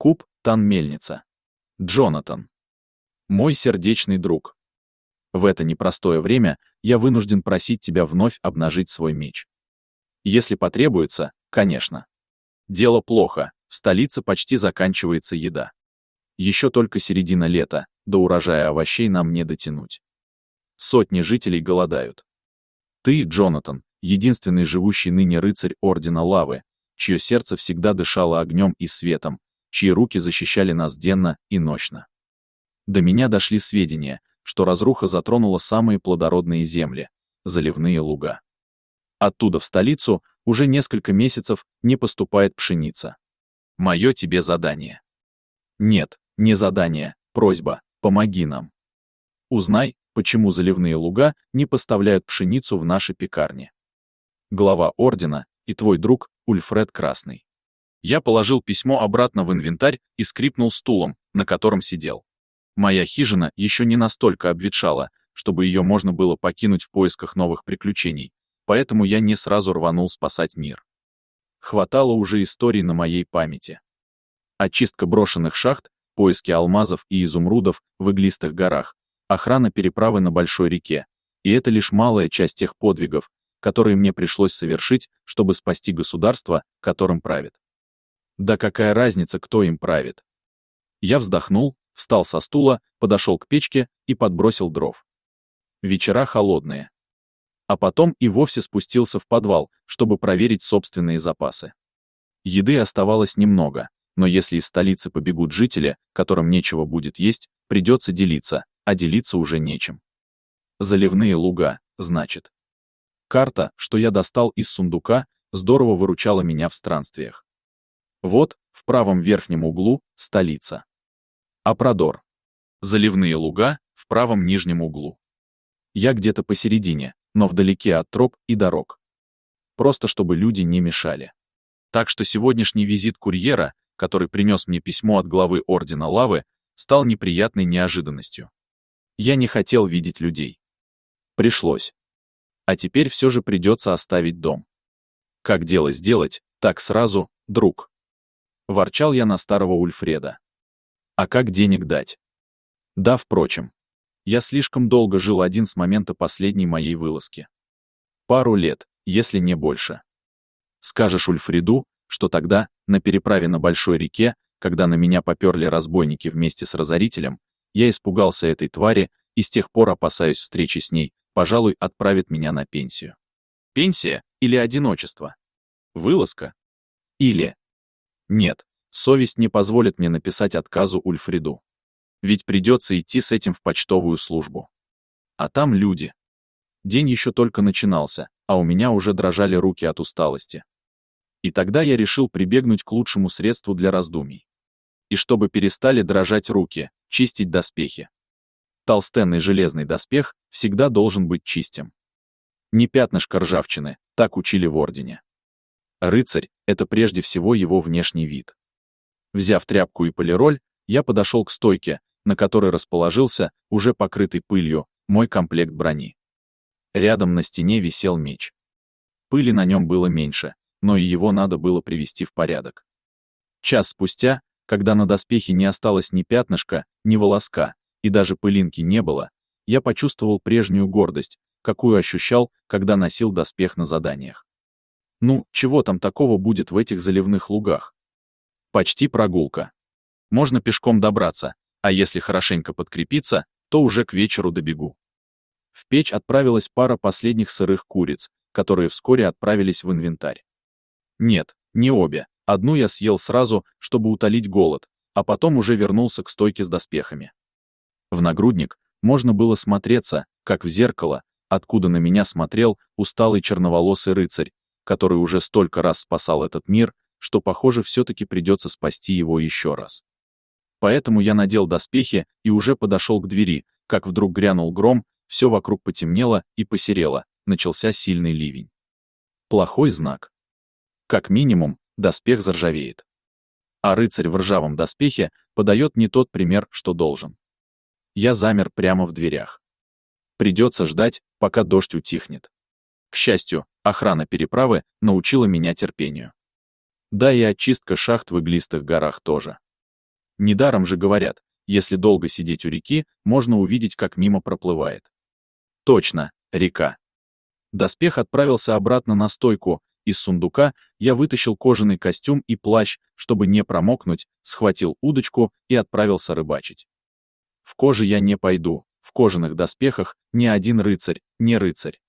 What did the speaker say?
Куб Тан-Мельница. Джонатан. Мой сердечный друг. В это непростое время я вынужден просить тебя вновь обнажить свой меч. Если потребуется, конечно. Дело плохо, в столице почти заканчивается еда. Еще только середина лета, до урожая овощей нам не дотянуть. Сотни жителей голодают. Ты, Джонатан, единственный живущий ныне рыцарь Ордена Лавы, чье сердце всегда дышало огнем и светом, чьи руки защищали нас денно и нощно. До меня дошли сведения, что разруха затронула самые плодородные земли — заливные луга. Оттуда в столицу уже несколько месяцев не поступает пшеница. Мое тебе задание. Нет, не задание, просьба, помоги нам. Узнай, почему заливные луга не поставляют пшеницу в наши пекарни. Глава Ордена и твой друг Ульфред Красный. Я положил письмо обратно в инвентарь и скрипнул стулом, на котором сидел. Моя хижина еще не настолько обветшала, чтобы ее можно было покинуть в поисках новых приключений, поэтому я не сразу рванул спасать мир. Хватало уже историй на моей памяти. Очистка брошенных шахт, поиски алмазов и изумрудов в иглистых горах, охрана переправы на большой реке, и это лишь малая часть тех подвигов, которые мне пришлось совершить, чтобы спасти государство, которым правит. Да какая разница, кто им правит? Я вздохнул, встал со стула, подошел к печке и подбросил дров. Вечера холодные. А потом и вовсе спустился в подвал, чтобы проверить собственные запасы. Еды оставалось немного, но если из столицы побегут жители, которым нечего будет есть, придется делиться, а делиться уже нечем. Заливные луга, значит. Карта, что я достал из сундука, здорово выручала меня в странствиях. Вот, в правом верхнем углу, столица. Апрадор. Заливные луга, в правом нижнем углу. Я где-то посередине, но вдалеке от троп и дорог. Просто чтобы люди не мешали. Так что сегодняшний визит курьера, который принес мне письмо от главы Ордена Лавы, стал неприятной неожиданностью. Я не хотел видеть людей. Пришлось. А теперь все же придется оставить дом. Как дело сделать, так сразу, друг. Ворчал я на старого Ульфреда. А как денег дать? Да, впрочем. Я слишком долго жил один с момента последней моей вылазки. Пару лет, если не больше. Скажешь Ульфреду, что тогда, на переправе на большой реке, когда на меня поперли разбойники вместе с разорителем, я испугался этой твари и с тех пор опасаюсь встречи с ней, пожалуй, отправит меня на пенсию. Пенсия или одиночество? Вылазка? Или... Нет, совесть не позволит мне написать отказу Ульфреду. Ведь придется идти с этим в почтовую службу. А там люди. День еще только начинался, а у меня уже дрожали руки от усталости. И тогда я решил прибегнуть к лучшему средству для раздумий. И чтобы перестали дрожать руки, чистить доспехи. Толстенный железный доспех всегда должен быть чистым. Не пятнышко ржавчины, так учили в Ордене. Рыцарь — это прежде всего его внешний вид. Взяв тряпку и полироль, я подошел к стойке, на которой расположился, уже покрытый пылью, мой комплект брони. Рядом на стене висел меч. Пыли на нем было меньше, но и его надо было привести в порядок. Час спустя, когда на доспехе не осталось ни пятнышка, ни волоска, и даже пылинки не было, я почувствовал прежнюю гордость, какую ощущал, когда носил доспех на заданиях. Ну, чего там такого будет в этих заливных лугах? Почти прогулка. Можно пешком добраться, а если хорошенько подкрепиться, то уже к вечеру добегу. В печь отправилась пара последних сырых куриц, которые вскоре отправились в инвентарь. Нет, не обе. Одну я съел сразу, чтобы утолить голод, а потом уже вернулся к стойке с доспехами. В нагрудник можно было смотреться, как в зеркало, откуда на меня смотрел усталый черноволосый рыцарь, который уже столько раз спасал этот мир, что, похоже, все-таки придется спасти его еще раз. Поэтому я надел доспехи и уже подошел к двери, как вдруг грянул гром, все вокруг потемнело и посерело, начался сильный ливень. Плохой знак. Как минимум, доспех заржавеет. А рыцарь в ржавом доспехе подает не тот пример, что должен. Я замер прямо в дверях. Придется ждать, пока дождь утихнет. К счастью, охрана переправы научила меня терпению. Да и очистка шахт в иглистых горах тоже. Недаром же говорят, если долго сидеть у реки, можно увидеть, как мимо проплывает. Точно, река. Доспех отправился обратно на стойку. Из сундука я вытащил кожаный костюм и плащ, чтобы не промокнуть, схватил удочку и отправился рыбачить. В коже я не пойду, в кожаных доспехах ни один рыцарь, не рыцарь.